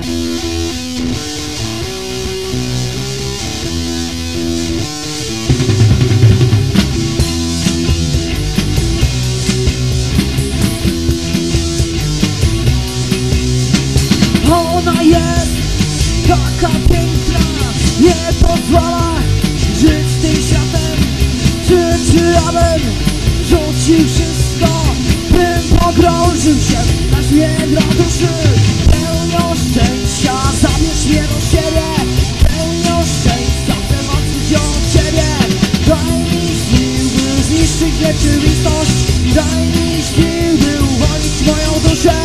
Ona jest taka piękna, nie pozwala żyć tym światem. Czy abym rzucił wszystko, bym pogrążył się na źle duszy. Pełnią szczęścia, zabierz mnie do siebie. Pełnią szczęścia, chcę walczyć o ciebie. Daj mi sił, by zniszczyć rzeczywistość. Daj mi sił, by uwolnić moją duszę.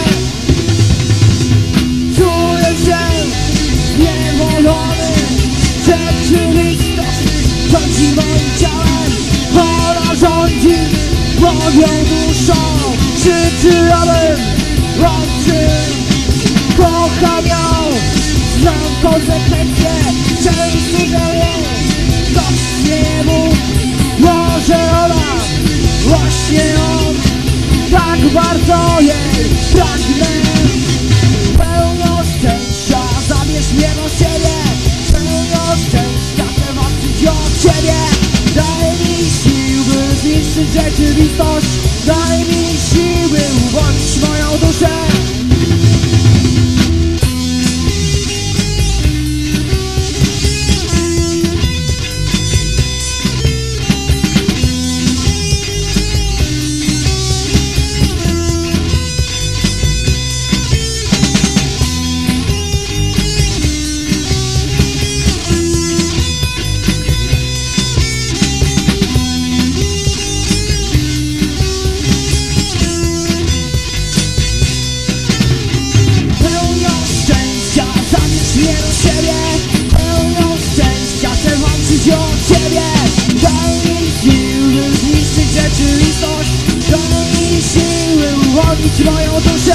Czuję się niewolony, rzeczywistość rządzi moim ciałem. Ona rządzi moją duszą. Czy abym łączył, kocham ją, znam konsekwencje, często żałuję, ktoś nie mógł, może ona, właśnie on, tak bardzo jej pragnę. Pełnią szczęścia, zabierz mnie do siebie. Pełnią szczęścia, chcę walczyć o ciebie. Daj mi sił, by zniszczyć rzeczywistość. Daj mi sił, by uwolnić moją duszę. O ciebie, daj mi siły zniszczyć rzeczywistość. Daj mi siły uwolnić moją duszę.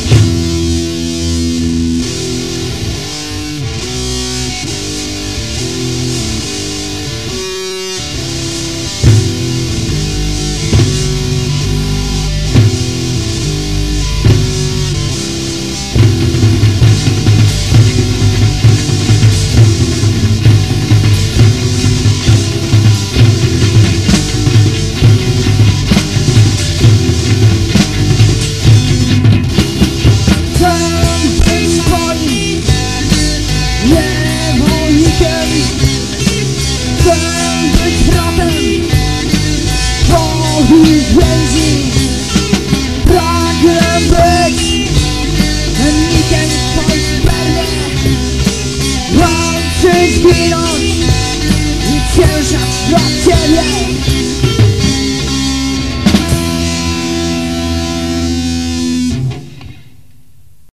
Pragnę być nikiem twojej spermie, łączyć, ginąć i ciężać dla ciebie.